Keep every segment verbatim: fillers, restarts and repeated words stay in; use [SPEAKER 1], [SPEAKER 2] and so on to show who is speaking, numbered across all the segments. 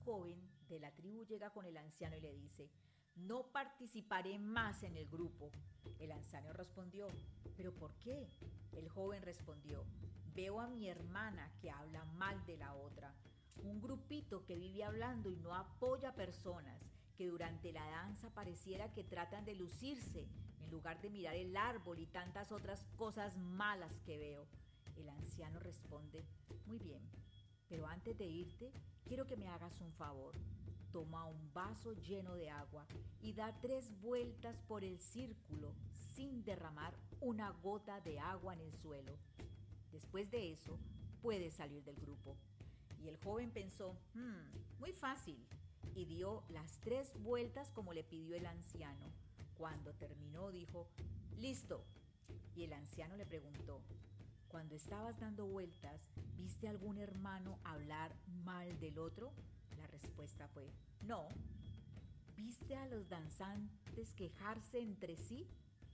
[SPEAKER 1] joven de la tribu llega con el anciano y le dice: no participaré más en el grupo. El anciano respondió: ¿pero por qué? El joven respondió: veo a mi hermana que habla mal de la otra. Un grupito que vive hablando y no apoya a personas, que durante la danza pareciera que tratan de lucirse en lugar de mirar el árbol y tantas otras cosas malas que veo. El anciano responde: muy bien, pero antes de irte, quiero que me hagas un favor. Toma un vaso lleno de agua y da tres vueltas por el círculo sin derramar una gota de agua en el suelo. Después de eso, puedes salir del grupo. Y el joven pensó: hmm, muy fácil, y dio las tres vueltas como le pidió el anciano. Cuando terminó, dijo: listo. Y el anciano le preguntó: cuando estabas dando vueltas, ¿viste a algún hermano hablar mal del otro? La respuesta fue: no. ¿Viste a los danzantes quejarse entre sí?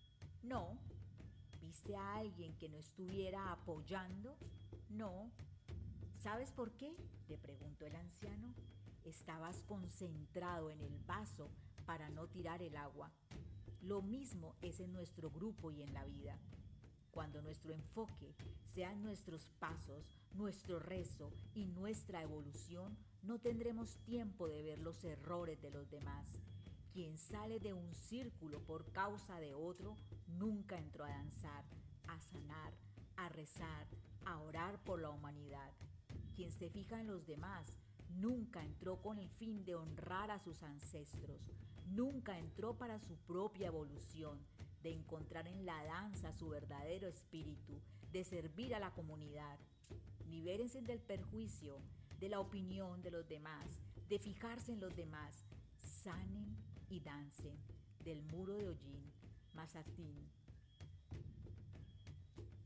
[SPEAKER 1] No. ¿Viste a alguien que no estuviera apoyando? No. ¿Sabes por qué?, le preguntó el anciano. Estabas concentrado en el vaso para no tirar el agua. Lo mismo es en nuestro grupo y en la vida. Cuando nuestro enfoque sean nuestros pasos, nuestro rezo y nuestra evolución, no tendremos tiempo de ver los errores de los demás. Quien sale de un círculo por causa de otro, nunca entró a danzar, a sanar, a rezar, a orar por la humanidad. Quien se fija en los demás, nunca entró con el fin de honrar a sus ancestros, nunca entró para su propia evolución, de encontrar en la danza su verdadero espíritu, de servir a la comunidad. Libérense del perjuicio, de la opinión de los demás, de fijarse en los demás. Sanen y dancen. Del muro de Hollín, Mazatlán,